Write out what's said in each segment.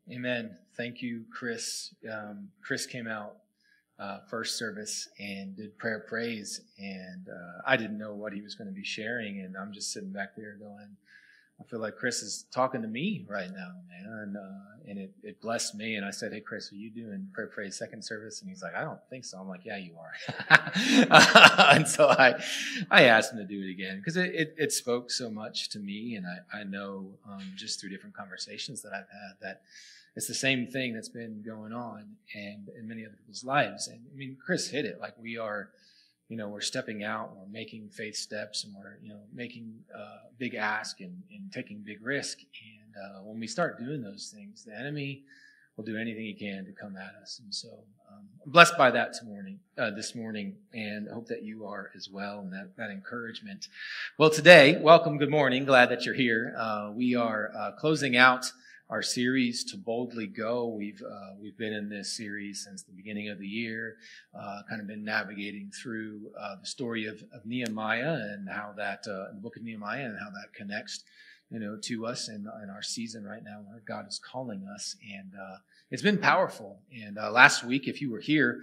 Amen. Thank you, Chris. Chris came out first service and did prayer praise, and I didn't know what he was going to be sharing, and I'm just sitting back there going, I feel like Chris is talking to me right now, man, and it blessed me. And I said, "Hey, Chris, are you doing prayer praise second service?" And he's like, "I don't think so." I'm like, "Yeah, you are." And so I asked him to do it again because it spoke so much to me, and I know just through different conversations that I've had that it's the same thing that's been going on and in many other people's lives. And I mean, Chris hit it. Like we are, we're stepping out, we're making faith steps, and we're, making big ask and taking big risk. And when we start doing those things, the enemy will do anything he can to come at us. And so I'm blessed by that this morning, and hope that you are as well, and that encouragement. Well, today, welcome, good morning. Glad that you're here. We are closing out our series To Boldly Go. We've been in this series since the beginning of the year, kind of been navigating through the story of Nehemiah and how that, the book of Nehemiah, and how that connects, to us in our season right now where God is calling us. And it's been powerful. And last week, if you were here,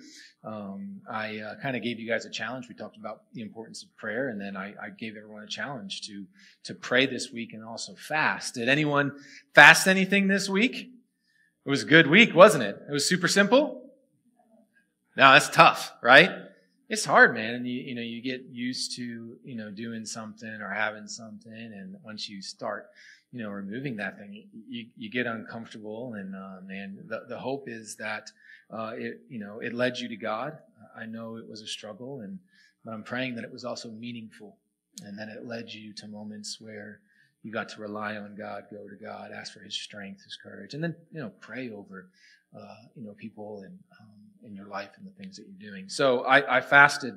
I kind of gave you guys a challenge. We talked about the importance of prayer, and then I gave everyone a challenge to pray this week and also fast. Did anyone fast anything this week? It was a good week, wasn't it? It was super simple. No, that's tough, right? It's hard, man. And you get used to, doing something or having something. And once you start, removing that thing, you get uncomfortable. And, man, the hope is that, it led you to God. I know it was a struggle, but I'm praying that it was also meaningful and that it led you to moments where you got to rely on God, go to God, ask for his strength, his courage, and then, pray over, people in your life and the things that you're doing. So I fasted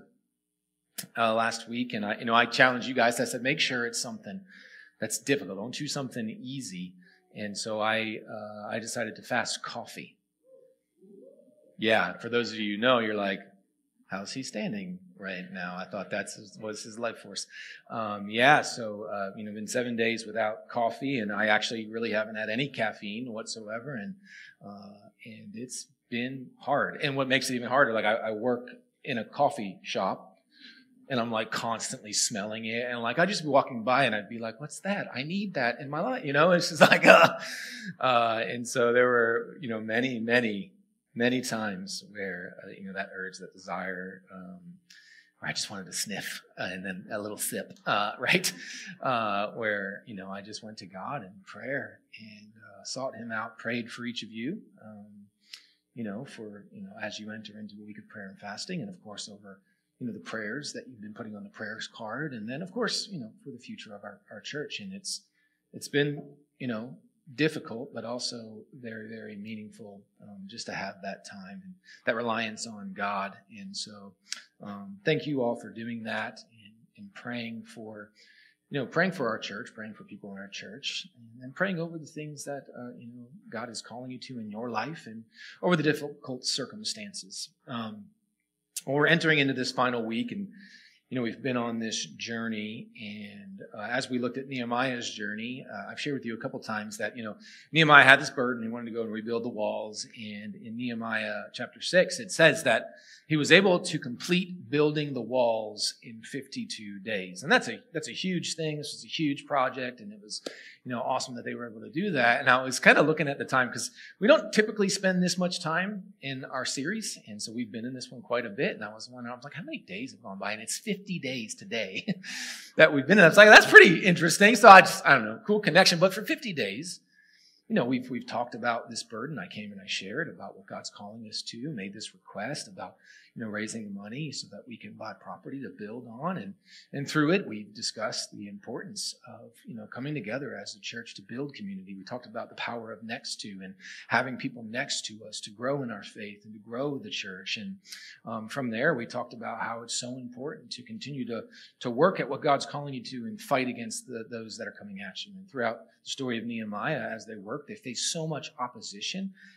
last week, and I challenged you guys. I said, make sure it's something that's difficult. Don't choose something easy. And so I decided to fast coffee. Yeah, for those of you who know, you're like, how's he standing right now? I thought that was his life force. So been 7 days without coffee, and I actually really haven't had any caffeine whatsoever, and it's been hard. And what makes it even harder, like I work in a coffee shop, and I'm like constantly smelling it, and like I'd just be walking by, and I'd be like, "What's that? I need that in my life." It's just like, and so there were, many times where, that urge, that desire, where I just wanted to sniff and then a little sip, right? Where, I just went to God in prayer and sought him out, prayed for each of you, as you enter into a week of prayer and fasting, and of course over, the prayers that you've been putting on the prayers card, and then of course, for the future of our church. And it's been, difficult, but also very, very meaningful, just to have that time and that reliance on God. And so thank you all for doing that and praying for our church, praying for people in our church, and praying over the things that God is calling you to in your life and over the difficult circumstances. We're entering into this final week, and we've been on this journey, and as we looked at Nehemiah's journey, I've shared with you a couple times that, Nehemiah had this burden. He wanted to go and rebuild the walls, and in Nehemiah chapter 6, it says that he was able to complete building the walls in 52 days. And that's a huge thing. This was a huge project, and it was, awesome that they were able to do that. And I was kind of looking at the time, because we don't typically spend this much time in our series, and so we've been in this one quite a bit. And I was wondering, I was like, how many days have gone by? And it's 50 days today that we've been in. I was like, that's pretty interesting. So I don't know, cool connection. But for 50 days, we've talked about this burden. I came and I shared about what God's calling us to, made this request about, raising money so that we can buy property to build on. And through it, we've discussed the importance of, coming together as a church to build community. We talked about the power of next to and having people next to us to grow in our faith and to grow the church. And from there, we talked about how it's so important to continue to work at what God's calling you to and fight against those that are coming at you. And throughout the story of Nehemiah, as they work, they face so much opposition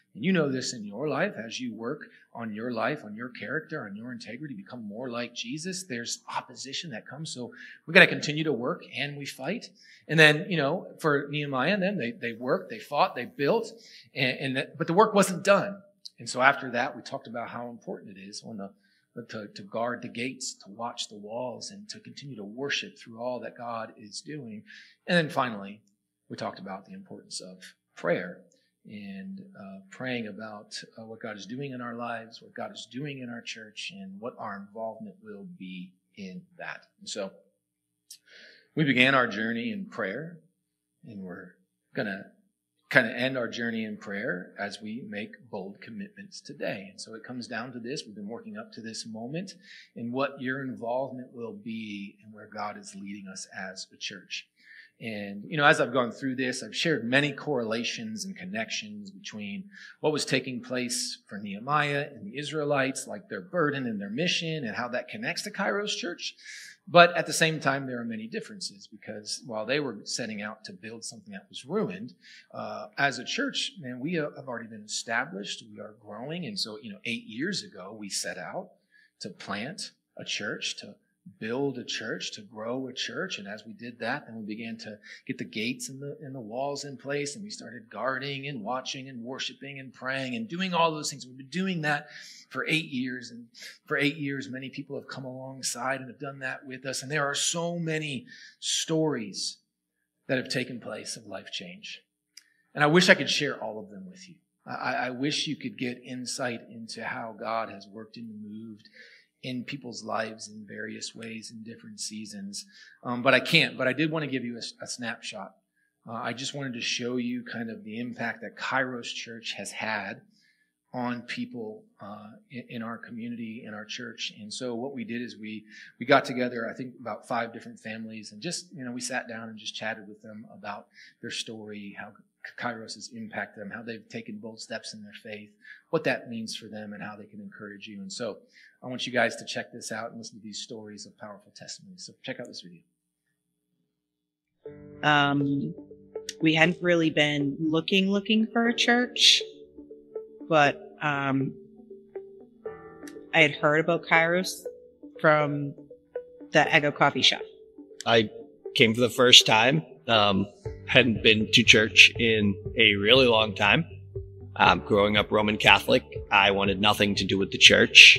And you know this in your life as you work on your life, on your character, on your integrity, become more like Jesus. There's opposition that comes. So we got to continue to work and we fight. And then, for Nehemiah and them, they worked, they fought, they built, but the work wasn't done. And so after that, we talked about how important it is to guard the gates, to watch the walls, and to continue to worship through all that God is doing. And then finally, we talked about the importance of prayer and praying about what God is doing in our lives, what God is doing in our church, and what our involvement will be in that. And so we began our journey in prayer, and we're going to kind of end our journey in prayer as we make bold commitments today. And so it comes down to this. We've been working up to this moment and what your involvement will be and where God is leading us as a church. And, as I've gone through this, I've shared many correlations and connections between what was taking place for Nehemiah and the Israelites, like their burden and their mission and how that connects to Kairos Church. But at the same time, there are many differences because while they were setting out to build something that was ruined, as a church, man, we have already been established. We are growing. And so, 8 years ago, we set out to plant a church, to build a church, to grow a church. And as we did that, then we began to get the gates and the walls in place. And we started guarding and watching and worshiping and praying and doing all those things. We've been doing that for 8 years. And for 8 years, many people have come alongside and have done that with us. And there are so many stories that have taken place of life change. And I wish I could share all of them with you. I wish you could get insight into how God has worked and moved in people's lives in various ways in different seasons. But I can't. But I did want to give you a snapshot. I just wanted to show you kind of the impact that Kairos Church has had on people in our community, in our church. And so what we did is we got together, I think about 5 different families, and just, we sat down and just chatted with them about their story, how Kairos has impacted them, how they've taken bold steps in their faith, what that means for them, and how they can encourage you. And so I want you guys to check this out and listen to these stories of powerful testimonies. So check out this video. We hadn't really been looking for a church, but I had heard about Kairos from the Echo Coffee Shop. I came for the first time. Hadn't been to church in a really long time. Growing up Roman Catholic, I wanted nothing to do with the church.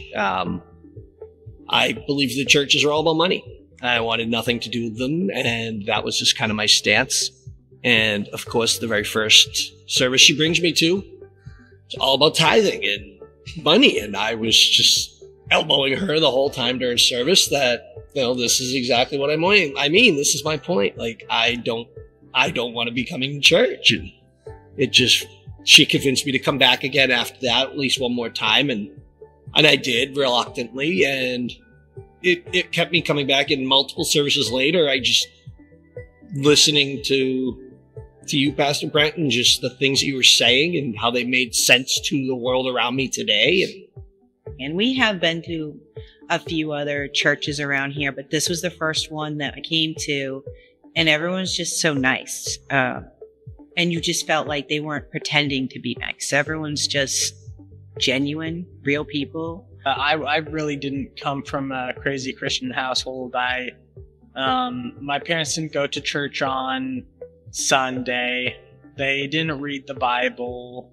I believed the churches are all about money. I wanted nothing to do with them, and that was just kind of my stance. And of course, the very first service she brings me to, it's all about tithing and money. And I was just elbowing her the whole time during service that, this is exactly what I mean. This is my point. Like, I don't want to be coming to church. And she convinced me to come back again after that, at least one more time. And I did reluctantly. And it kept me coming back in multiple services later. I just listening to you, Pastor Brent, and just the things that you were saying and how they made sense to the world around me today. And we have been to a few other churches around here, but this was the first one that I came to, and everyone's just so nice. And you just felt like they weren't pretending to be nice. Everyone's just genuine, real people. I really didn't come from a crazy Christian household. My parents didn't go to church on Sunday. They didn't read the Bible.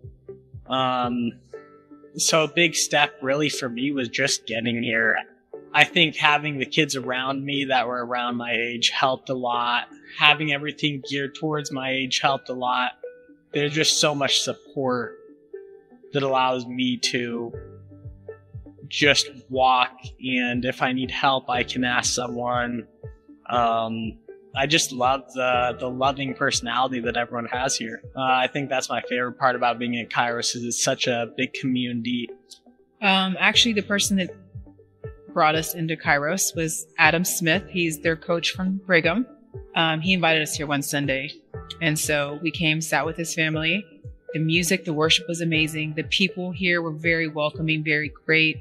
So a big step really for me was just getting here. I think having the kids around me that were around my age helped a lot. Having everything geared towards my age helped a lot. There's just so much support that allows me to just walk, and if I need help, I can ask someone. I just love the loving personality that everyone has here. I think that's my favorite part about being at Kairos is it's such a big community. Actually, the person that brought us into Kairos was Adam Smith. He's their coach from Brigham. He invited us here one Sunday. And so we came, sat with his family. The music, the worship was amazing. The people here were very welcoming, very great.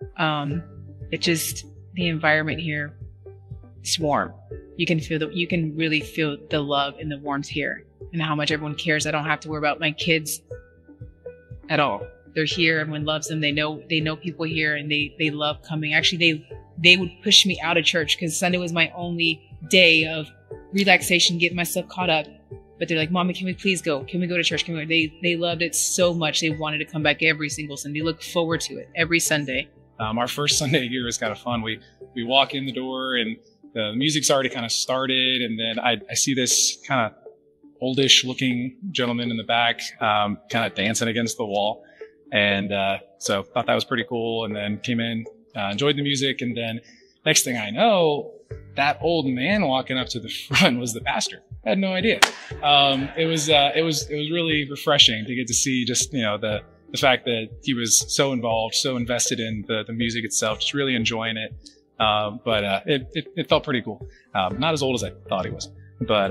The environment here is warm. You can really feel the love and the warmth here and how much everyone cares. I don't have to worry about my kids at all. They're here. Everyone loves them. They know people here, and they love coming. Actually, they would push me out of church because Sunday was my only day of relaxation, getting myself caught up. But they're like, Mommy, can we please go? Can we go to church? They loved it so much. They wanted to come back every single Sunday. Look forward to it every Sunday. Our first Sunday here was kind of fun. We walk in the door and the music's already kind of started, and then I see this kind of oldish looking gentleman in the back, kind of dancing against the wall. And so thought that was pretty cool, and then came in, enjoyed the music, and then next thing I know, that old man walking up to the front was the pastor. I had no idea. It was really refreshing to get to see just, the fact that he was so involved, so invested in the music itself, just really enjoying it. But it felt pretty cool. Not as old as I thought he was, but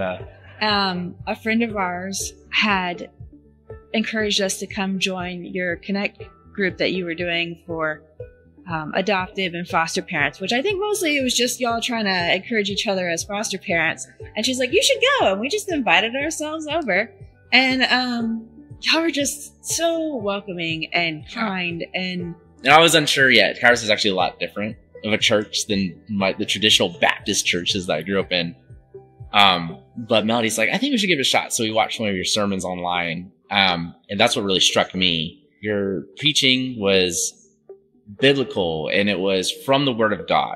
a friend of ours had encouraged us to come join your Connect group that you were doing for adoptive and foster parents, which I think mostly it was just y'all trying to encourage each other as foster parents. And she's like, you should go. And we just invited ourselves over. And y'all were just so welcoming and kind. And I was unsure yet. Kairos is actually a lot different of a church than the traditional Baptist churches that I grew up in. But Melody's like, I think we should give it a shot. So we watched one of your sermons online. And that's what really struck me. Your preaching was biblical, and it was from the Word of God.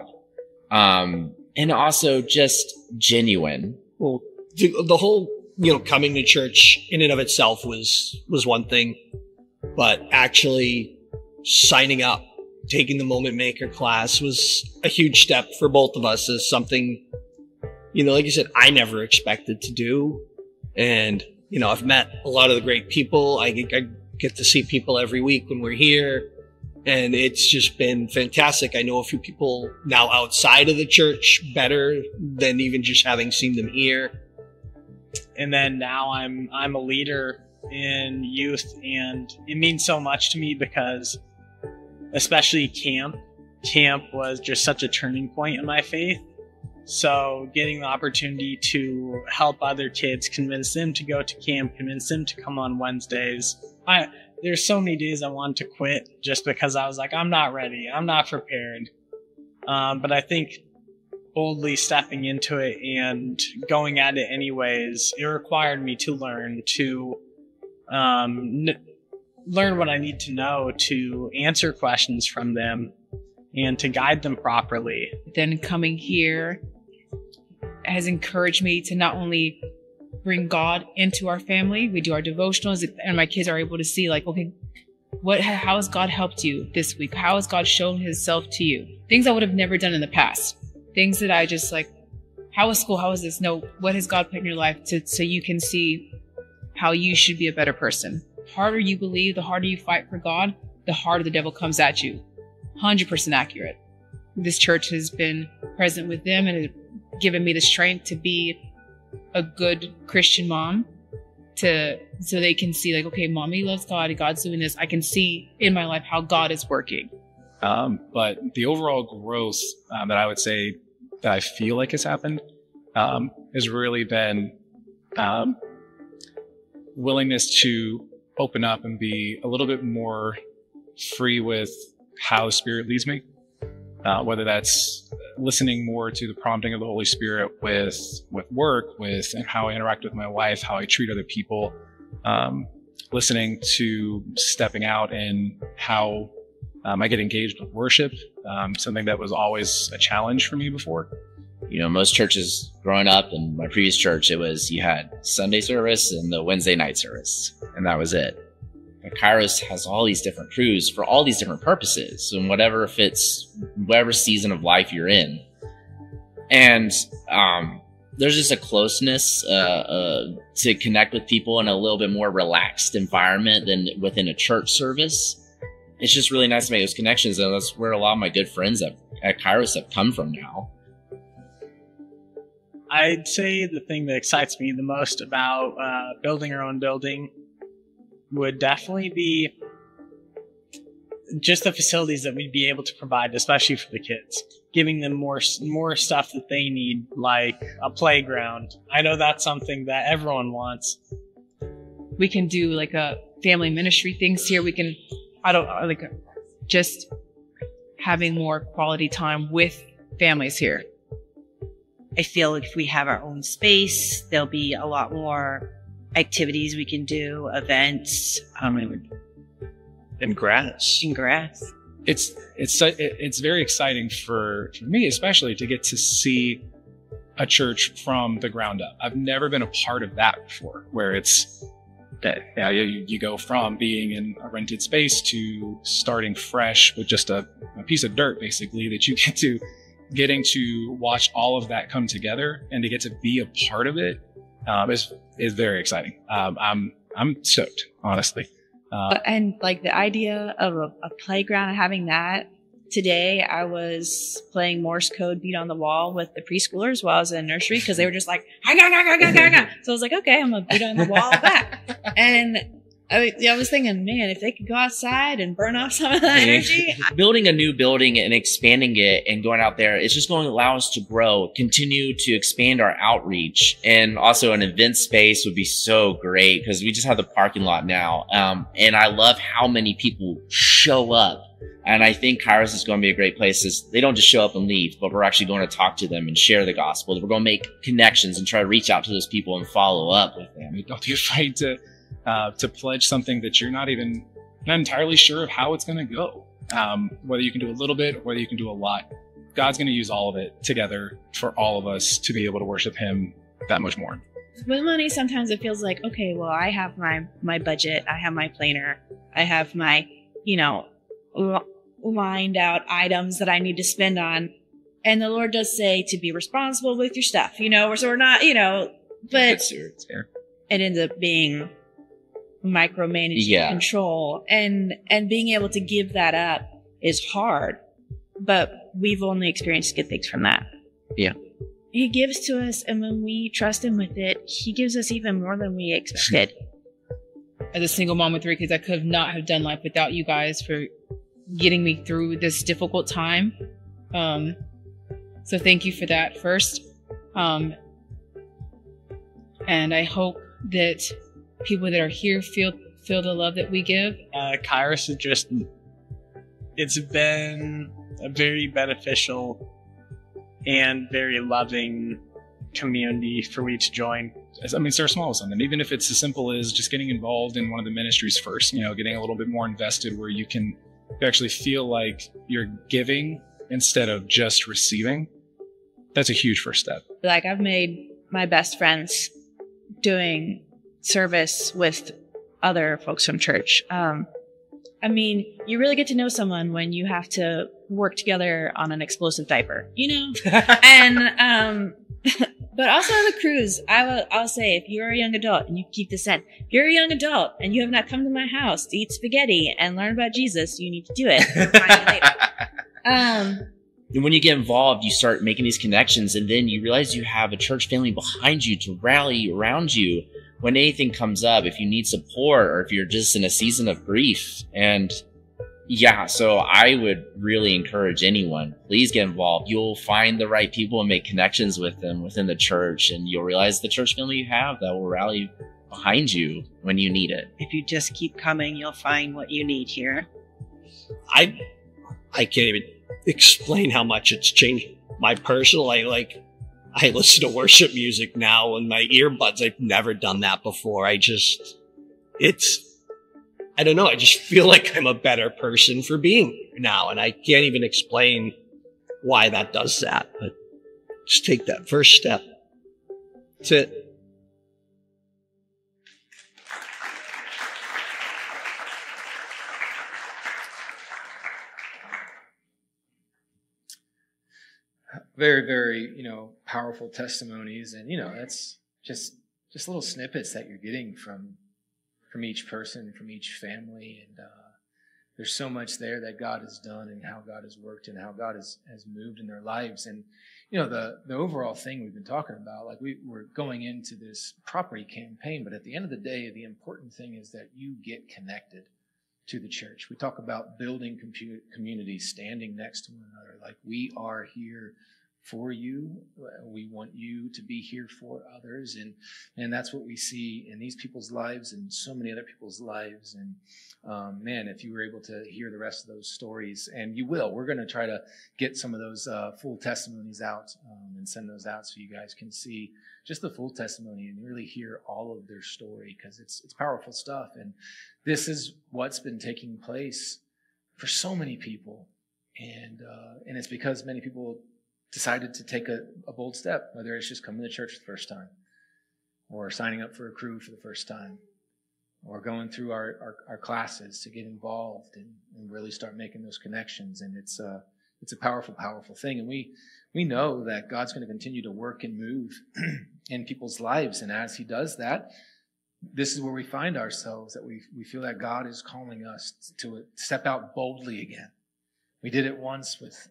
And also just genuine. Well, the whole, coming to church in and of itself was one thing, but actually signing up, taking the Moment Maker class was a huge step for both of us as something, like you said, I never expected to do. And, I've met a lot of the great people. I get to see people every week when we're here. And it's just been fantastic. I know a few people now outside of the church better than even just having seen them here. And then now I'm a leader in youth, and it means so much to me because especially camp was just such a turning point in my faith. So getting the opportunity to help other kids, convince them to go to camp, convince them to come on Wednesdays. There's so many days I wanted to quit just because I was like, I'm not ready. I'm not prepared. But I think boldly stepping into it and going at it anyways, it required me to learn learn what I need to know to answer questions from them and to guide them properly. Then coming here has encouraged me to not only bring God into our family, we do our devotionals, and my kids are able to see like, okay, how has God helped you this week? How has God shown himself to you? Things I would have never done in the past. Things that I just like, how was school? How was this? No, what has God put in your life so you can see how you should be a better person? The harder you believe, the harder you fight for God, the harder the devil comes at you. 100% accurate. This church has been present with them and has given me the strength to be a good Christian mom, so they can see like, okay, Mommy loves God and God's doing this. I can see in my life how God is working. But the overall growth that I would say that I feel like has happened has really been willingness to open up and be a little bit more free with how the Spirit leads me, whether that's listening more to the prompting of the Holy Spirit with work, with how I interact with my wife, how I treat other people, listening to stepping out and how I get engaged with worship, something that was always a challenge for me before. Most churches growing up in my previous church, it was you had Sunday service and the Wednesday night service, and that was it. And Kairos has all these different crews for all these different purposes and whatever fits whatever season of life you're in. And there's just a closeness to connect with people in a little bit more relaxed environment than within a church service. It's just really nice to make those connections, and that's where a lot of my good friends at Kairos have come from now. I'd say the thing that excites me the most about building our own building would definitely be just the facilities that we'd be able to provide, especially for the kids, giving them more stuff that they need, like a playground. I know that's something that everyone wants. We can do like a family ministry things here. We can, just having more quality time with families here. I feel like if we have our own space, there'll be a lot more activities we can do, events, And grass. and grass. It's very exciting for me, especially to get to see a church from the ground up. I've never been a part of that before, where it's that you go from being in a rented space to starting fresh with just a piece of dirt, basically, that you getting to watch all of that come together and to get to be a part of it is very exciting. I'm stoked, honestly. And like the idea of a playground and having that. Today, I was playing Morse code beat on the wall with the preschoolers while I was in nursery because they were just like, so I was like, okay, I'm going to beat on the wall back. And I was thinking, man, if they could go outside and burn off some of that energy. Building a new building and expanding it and going out there, it's just going to allow us to grow, continue to expand our outreach. And also an event space would be so great because we just have the parking lot now. And I love how many people show up. And I think Kairos is going to be a great place. They don't just show up and leave, but we're actually going to talk to them and share the gospel. We're going to make connections and try to reach out to those people and follow up with them. Don't be afraid to pledge something that you're not entirely sure of how it's going to go. Whether you can do a little bit or whether you can do a lot, God's going to use all of it together for all of us to be able to worship Him that much more. With money, sometimes it feels like, okay, well, I have my budget, I have my planner, I have my, lined out items that I need to spend on. And the Lord does say to be responsible with your stuff, so we're not, but it ends up being micromanaging control and being able to give that up is hard, but we've only experienced good things from that. Yeah. He gives to us, and when we trust Him with it, He gives us even more than we expected. As a single mom with 3 kids, I could not have done life without you guys for getting me through this difficult time. So thank you for that first. And I hope that people that are here feel the love that we give. Kairos is it's been a very beneficial and very loving community for me to join. Start small with something, even if it's as simple as just getting involved in one of the ministries first, getting a little bit more invested where you actually feel like you're giving instead of just receiving. That's a huge first step. Like, I've made my best friends doing service with other folks from church. You really get to know someone when you have to work together on an explosive diaper, and but also on the cruise, I'll say, if you're a young adult, and you keep this in, if you're a young adult and you have not come to my house to eat spaghetti and learn about Jesus, you need to do it. Find me later. And when you get involved, you start making these connections, and then you realize you have a church family behind you to rally around you when anything comes up, if you need support or if you're just in a season of grief. And so I would really encourage anyone, please get involved. You'll find the right people and make connections with them within the church, and you'll realize the church family you have that will rally behind you when you need it. If you just keep coming, you'll find what you need here. I can't even explain how much it's changed my personal. I listen to worship music now in my earbuds. I've never done that before. I don't know. I just feel like I'm a better person for being here now. And I can't even explain why that does that. But just take that first step. That's it. Very, very, powerful testimonies. And, that's just little snippets that you're getting from each person, from each family. And there's so much there that God has done and how God has worked and how God has moved in their lives. And, the overall thing we've been talking about, like we're going into this property campaign, but at the end of the day, the important thing is that you get connected to the church. We talk about building community, standing next to one another. Like, we are here for you. We want you to be here for others. And that's what we see in these people's lives and so many other people's lives. And man, if you were able to hear the rest of those stories, and you will, we're going to try to get some of those full testimonies out and send those out so you guys can see just the full testimony and really hear all of their story, because it's powerful stuff. And this is what's been taking place for so many people. And it's because many people decided to take a bold step, whether it's just coming to church for the first time, or signing up for a crew for the first time, or going through our classes to get involved and really start making those connections. And it's a powerful, powerful thing. And we know that God's going to continue to work and move in people's lives. And as he does that, this is where we find ourselves, that we feel that God is calling us to step out boldly again. We did it once with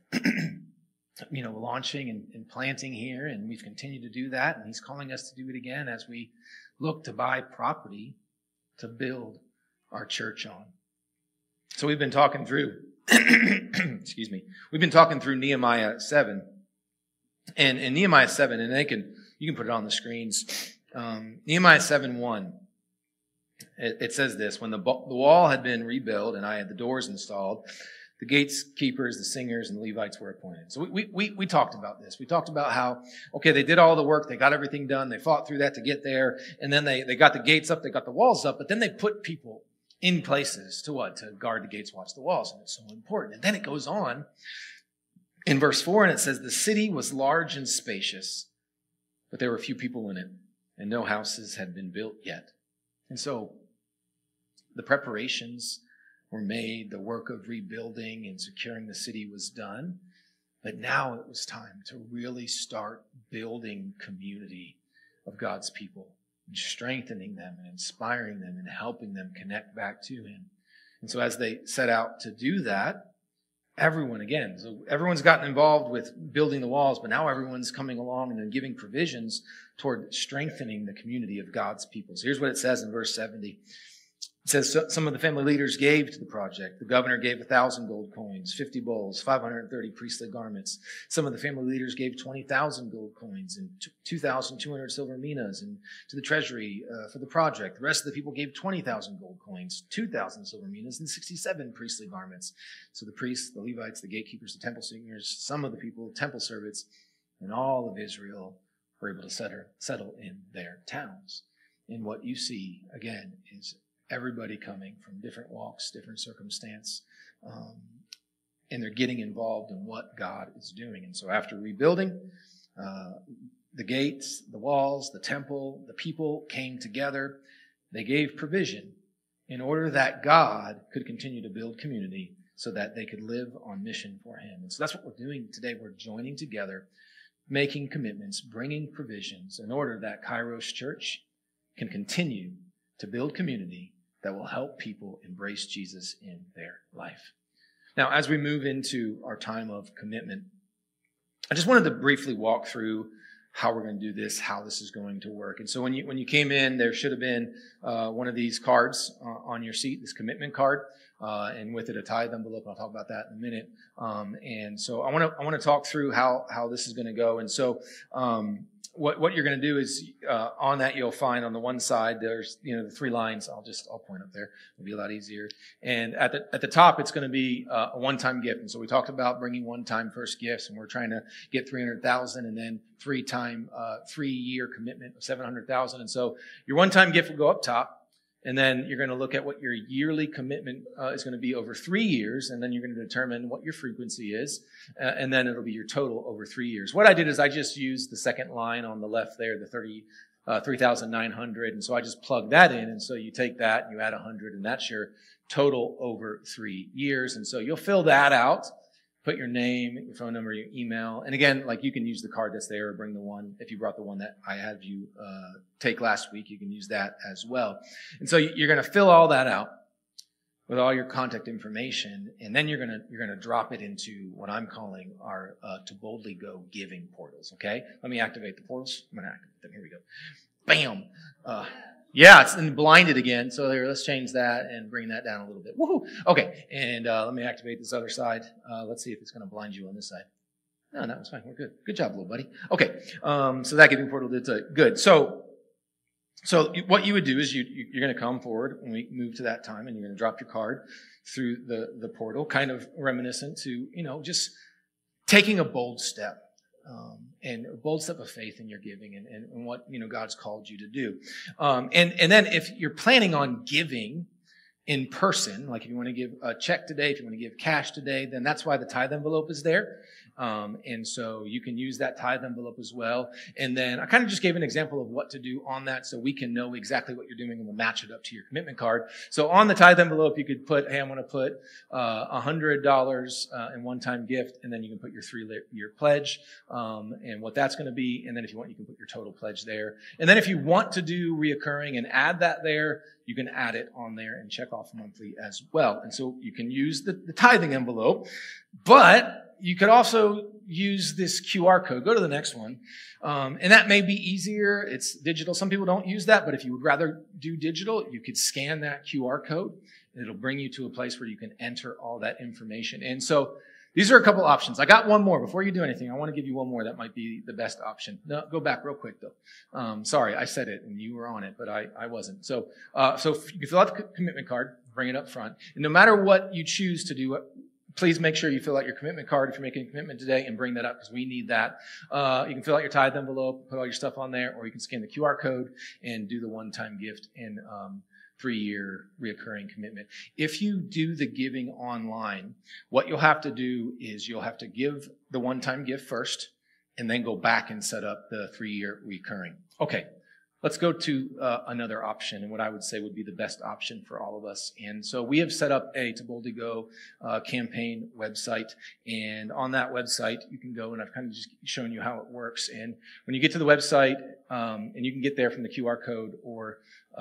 launching and planting here, and we've continued to do that, and he's calling us to do it again as we look to buy property to build our church on. So we've been talking through excuse me, we've been talking through Nehemiah 7, and in Nehemiah 7, and you can put it on the screens. Nehemiah 7:1, it says this: when the wall had been rebuilt and I had the doors installed, the gatekeepers, the singers, and the Levites were appointed. So we talked about this. We talked about how, okay, they did all the work. They got everything done. They fought through that to get there. And then they got the gates up. They got the walls up. But then they put people in places to what? To guard the gates, watch the walls. And it's so important. And then it goes on in verse 4, and it says, the city was large and spacious, but there were few people in it, and no houses had been built yet. And so the preparations were made, the work of rebuilding and securing the city was done, but now it was time to really start building community of God's people and strengthening them and inspiring them and helping them connect back to him. And so as they set out to do that, everyone's gotten involved with building the walls, but now everyone's coming along and then giving provisions toward strengthening the community of God's people. So here's what it says in verse 70. It says, some of the family leaders gave to the project. The governor gave 1,000 gold coins, 50 bowls, 530 priestly garments. Some of the family leaders gave 20,000 gold coins and 2,200 silver minas and to the treasury for the project. The rest of the people gave 20,000 gold coins, 2,000 silver minas, and 67 priestly garments. So the priests, the Levites, the gatekeepers, the temple singers, some of the people, temple servants, and all of Israel were able to settle in their towns. And what you see, again, is everybody coming from different walks, different circumstance, and they're getting involved in what God is doing. And so after rebuilding, the gates, the walls, the temple, the people came together. They gave provision in order that God could continue to build community so that they could live on mission for him. And so that's what we're doing today. We're joining together, making commitments, bringing provisions in order that Kairos Church can continue to build community that will help people embrace Jesus in their life. Now, as we move into our time of commitment, I just wanted to briefly walk through how we're going to do this, how this is going to work. And so when you came in, there should have been one of these cards on your seat, this commitment card, and with it a tithe envelope. I'll talk about that in a minute. And so I want to talk through how this is going to go. And so what you're going to do is on that you'll find on the one side there's the 3 lines. I'll point up there. It'll be a lot easier. And at the top it's going to be a one-time gift. And so we talked about bringing one-time first gifts, and we're trying to get 300,000, and then 3-year commitment of 700,000. And so your one-time gift will go up top. And then you're going to look at what your yearly commitment is going to be over 3 years. And then you're going to determine what your frequency is. And then it'll be your total over 3 years. What I did is I just used the second line on the left there, the 3,900. And so I just plugged that in. And so you take that and you add 100, and that's your total over 3 years. And so you'll fill that out. Put your name, your phone number, your email. And again, you can use the card that's there or bring the one. If you brought the one that I had you take last week, you can use that as well. And so you're going to fill all that out with all your contact information. And then you're going to drop it into what I'm calling our To Boldly Go giving portals. Okay. Let me activate the portals. I'm going to activate them. Here we go. Bam. Yeah, it's blinded again. So let's change that and bring that down a little bit. Woohoo! Okay, and let me activate this other side. Let's see if it's going to blind you on this side. No, that was fine. We're good. Good job, little buddy. Okay. So that giving portal did good. So what you would do is you're going to come forward when we move to that time, and you're going to drop your card through the portal, kind of reminiscent to, just taking a bold step, and a bold step of faith in your giving and what, God's called you to do. And then if you're planning on giving in person, like if you want to give a check today, if you want to give cash today, then that's why the tithe envelope is there. And so you can use that tithe envelope as well. And then I kind of just gave an example of what to do on that so we can know exactly what you're doing, and we'll match it up to your commitment card. So on the tithe envelope, you could put, hey, I'm going to put $100 in one-time gift, and then you can put your 3-year pledge and what that's going to be. And then if you want, you can put your total pledge there. And then if you want to do reoccurring and add that there, you can add it on there and check off monthly as well. And so you can use the tithing envelope, but you could also use this QR code. Go to the next one. And that may be easier. It's digital. Some people don't use that, but if you would rather do digital, you could scan that QR code, and it'll bring you to a place where you can enter all that information. And so these are a couple options. I got one more. Before you do anything, I want to give you one more that might be the best option. No, go back real quick, though. Sorry, I said it, and you were on it, but I wasn't. So you can fill out the commitment card, bring it up front. And no matter what you choose to do, please make sure you fill out your commitment card if you're making a commitment today, and bring that up because we need that. You can fill out your tithe envelope, put all your stuff on there, or you can scan the QR code and do the one-time gift and 3-year reoccurring commitment. If you do the giving online, what you'll have to do is you'll have to give the one-time gift first and then go back and set up the 3-year recurring. Okay. Let's go to another option, and what I would say would be the best option for all of us. And so we have set up a To Boldly Go campaign website, and on that website you can go, and I've kind of just shown you how it works. And when you get to the website, and you can get there from the QR code or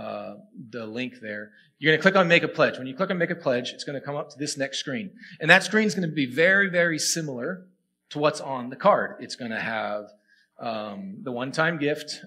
the link there, you're going to click on Make a Pledge. When you click on Make a Pledge, it's going to come up to this next screen, and that screen is going to be very, very similar to what's on the card. It's going to have the one-time gift,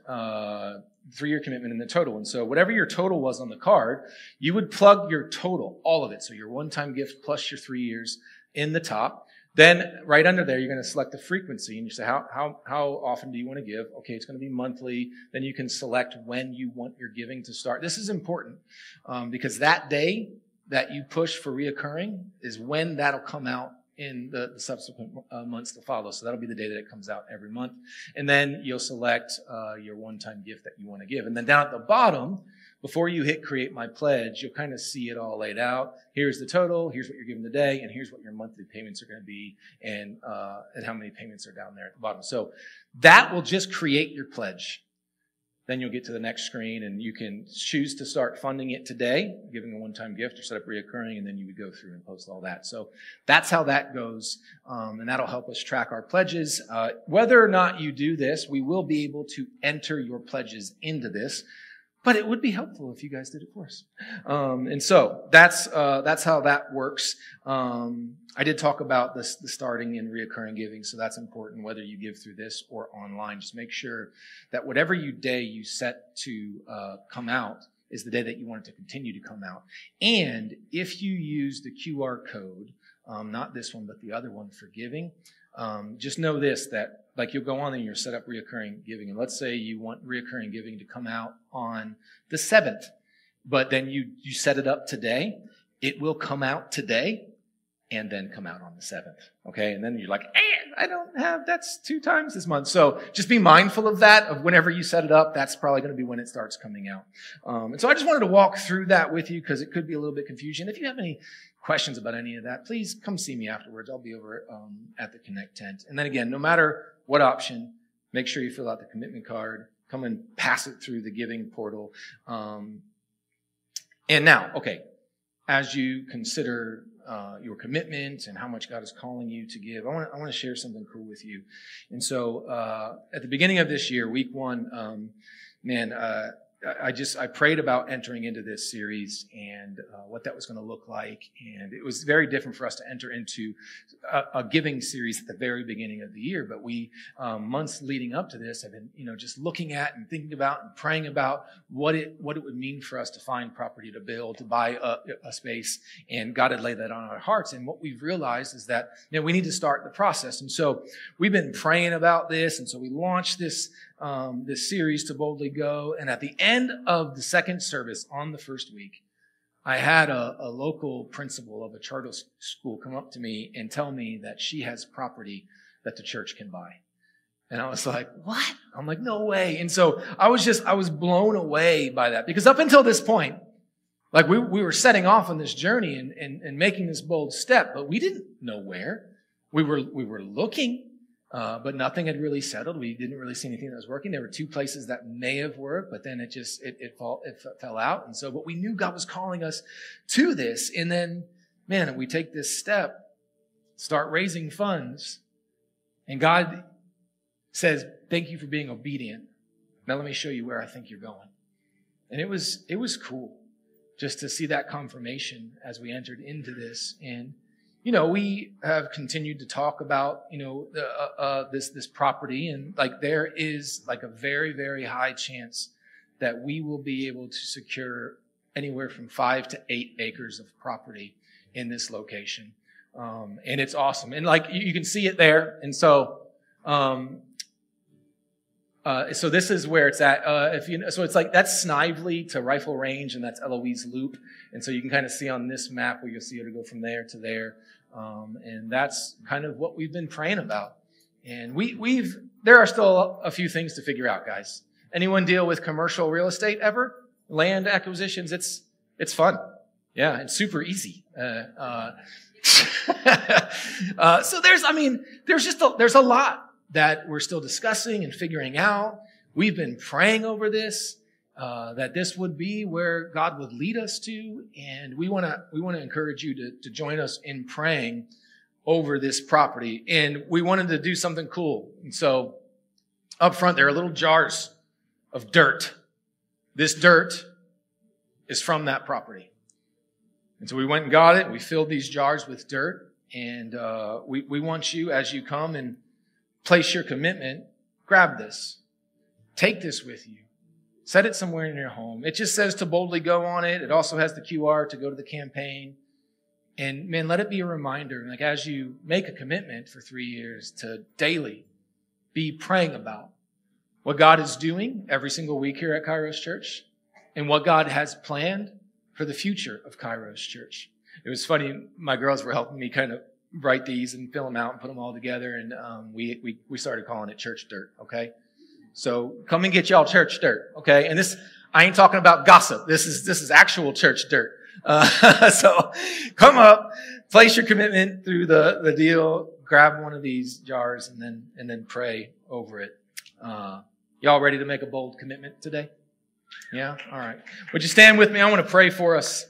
3-year commitment, and the total. And so whatever your total was on the card, you would plug your total, all of it. So your one-time gift plus your 3 years in the top. Then right under there, you're going to select the frequency, and you say, how often do you want to give? Okay, it's going to be monthly. Then you can select when you want your giving to start. This is important because that day that you push for reoccurring is when that'll come out in the subsequent months to follow. So that'll be the day that it comes out every month. And then you'll select your one-time gift that you want to give. And then down at the bottom, before you hit Create My Pledge, you'll kind of see it all laid out. Here's the total, here's what you're giving today, and here's what your monthly payments are going to be, and how many payments are down there at the bottom. So that will just create your pledge. Then you'll get to the next screen, and you can choose to start funding it today, giving a one-time gift, or set up reoccurring, and then you would go through and post all that. So that's how that goes, and that'll help us track our pledges. Whether or not you do this, we will be able to enter your pledges into this, but it would be helpful if you guys did it for us. And so that's how that works. I did talk about the starting and reoccurring giving, so that's important whether you give through this or online. Just make sure that whatever day you set to come out is the day that you want it to continue to come out. And if you use the QR code, not this one, but the other one for giving, just know this, that like you'll go on and you'll set up reoccurring giving. And let's say you want reoccurring giving to come out on the 7th, but then you set it up today. It will come out today and then come out on the 7th. Okay. And then you're like, I don't have, that's 2 times this month. So just be mindful of that, of whenever you set it up, that's probably going to be when it starts coming out. And so I just wanted to walk through that with you because it could be a little bit confusion. If you have any questions about any of that, please come see me afterwards. I'll be over at the Connect tent. And then again, no matter what option, make sure you fill out the commitment card, come and pass it through the giving portal. And now, okay, as you consider your commitment and how much God is calling you to give, I want to share something cool with you. And so at the beginning of this year, week 1, I prayed about entering into this series and what that was going to look like. And it was very different for us to enter into a giving series at the very beginning of the year. But we, months leading up to this, have been, just looking at and thinking about and praying about what it would mean for us to find property to build, to buy a space. And God had laid that on our hearts. And what we've realized is that, we need to start the process. And so we've been praying about this. And so we launched this series, To Boldly Go. And at the end of the second service on the first week, I had a local principal of a charter school come up to me and tell me that she has property that the church can buy. And I was like, what? I'm like, no way. And so I was blown away by that, because up until this point, like we were setting off on this journey and making this bold step, but we didn't know where. We were looking. But nothing had really settled. We didn't really see anything that was working. There were 2 places that may have worked, but then it fell out. And so, but we knew God was calling us to this. And then, man, we take this step, start raising funds, and God says, thank you for being obedient. Now let me show you where I think you're going. And it was cool just to see that confirmation as we entered into this. And we have continued to talk about, this property, and like there is like a very, very high chance that we will be able to secure anywhere from 5 to 8 acres of property in this location. And it's awesome. And like you can see it there. And so, so this is where it's at. So it's like that's Snively to Rifle Range, and that's Eloise Loop. And so you can kind of see on this map where you'll see it'll go from there to there. And that's kind of what we've been praying about. And there are still a few things to figure out, guys. Anyone deal with commercial real estate ever? Land acquisitions? It's fun. Yeah, it's super easy. So there's a lot that we're still discussing and figuring out. We've been praying over this, that this would be where God would lead us to. And we want to encourage you to join us in praying over this property. And we wanted to do something cool. And so up front, there are little jars of dirt. This dirt is from that property. And so we went and got it. We filled these jars with dirt. And we want you, as you come and place your commitment, grab this. Take this with you. Set it somewhere in your home. It just says To Boldly Go on it. It also has the QR to go to the campaign. And man, let it be a reminder, like as you make a commitment for 3 years, to daily be praying about what God is doing every single week here at Kairos Church and what God has planned for the future of Kairos Church. It was funny, my girls were helping me kind of write these and fill them out and put them all together, and we started calling it church dirt, okay? So come and get y'all church dirt, okay? And this, I ain't talking about gossip. This is actual church dirt. So come up, place your commitment through the deal, grab one of these jars, and then pray over it. Y'all ready to make a bold commitment today? Yeah? All right. Would you stand with me? I want to pray for us.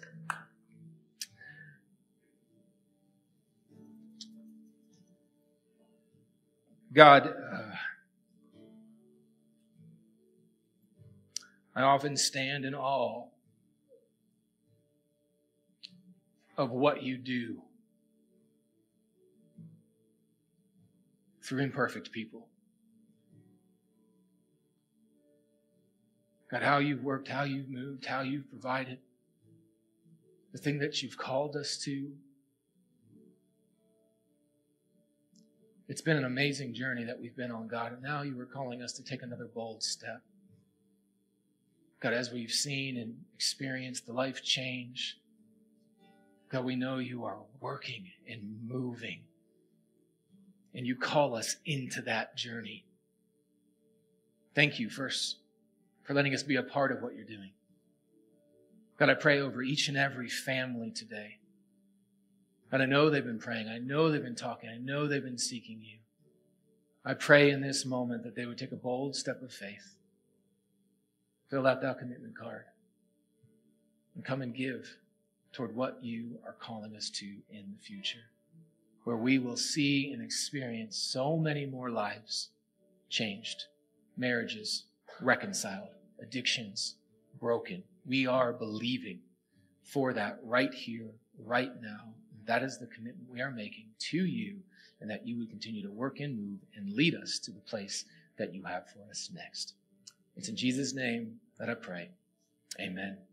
God, I often stand in awe of what you do through imperfect people. God, how you've worked, how you've moved, how you've provided, the thing that you've called us to. It's been an amazing journey that we've been on, God, and now you are calling us to take another bold step. God, as we've seen and experienced the life change, God, we know you are working and moving, and you call us into that journey. Thank you first for letting us be a part of what you're doing. God, I pray over each and every family today. God, I know they've been praying. I know they've been talking. I know they've been seeking you. I pray in this moment that they would take a bold step of faith, fill out that commitment card, and come and give toward what you are calling us to in the future, where we will see and experience so many more lives changed, marriages reconciled, addictions broken. We are believing for that right here, right now. That is the commitment we are making to you, and that you would continue to work and move and lead us to the place that you have for us next. It's in Jesus' name that I pray. Amen.